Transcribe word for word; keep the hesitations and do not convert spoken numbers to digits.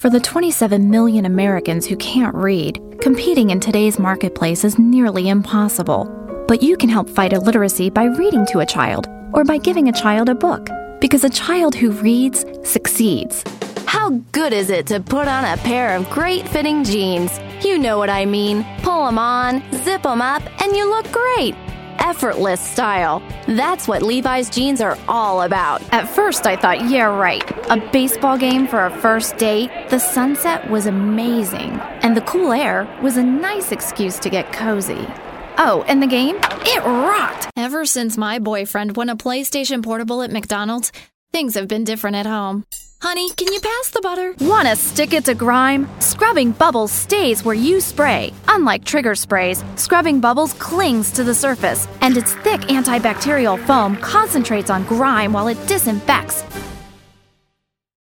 For the twenty-seven million Americans who can't read, competing in today's marketplace is nearly impossible. But you can help fight illiteracy by reading to a child or by giving a child a book, because a child who reads succeeds. How good is it to put on a pair of great-fitting jeans? You know what I mean. Pull them on, zip them up, and you look great. Effortless style. That's what Levi's jeans are all about. At first I thought, yeah, right. A baseball game for a first date? The sunset was amazing, and the cool air was a nice excuse to get cozy. Oh, and the game? It rocked! Ever since my boyfriend won a PlayStation Portable at McDonald's, things have been different at home. Honey, can you pass the butter? Wanna stick it to grime? Scrubbing Bubbles stays where you spray. Unlike Trigger sprays, Scrubbing Bubbles clings to the surface, and its thick antibacterial foam concentrates on grime while it disinfects.